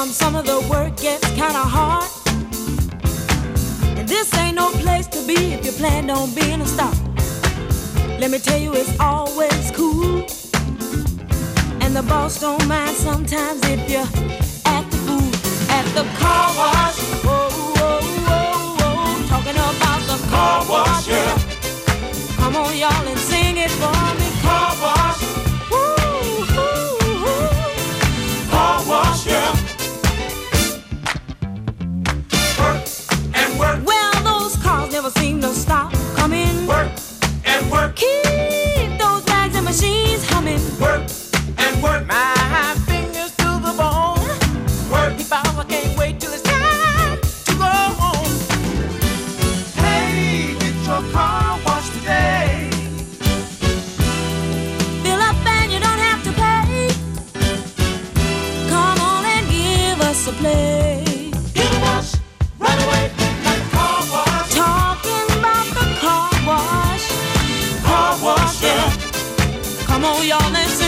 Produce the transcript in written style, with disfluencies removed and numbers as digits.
some of the work gets kinda hard. And this ain't no place to be if you plan on being a star. Let me tell you, it's always cool. And the boss don't mind sometimes if you act the fool at the car wash. Whoa, whoa, whoa, whoa. Talking about the car wash, yeah. Come on, y'all, and sing it for me. Car wash. Woo, woo, woo. Car wash, yeah. Work and work. Well, those cars never seem to stop coming. Work and work. Keep those bags and machines humming. Work and work. My fingers to the bone. Work. If I can't wait till it's time to go home. Hey, get your car washed today. Fill up and you don't have to pay. Come on and give us a play. Get a wash right away like a car wash. Talking about the car wash. Car wash, yeah. Come on, y'all, and sing.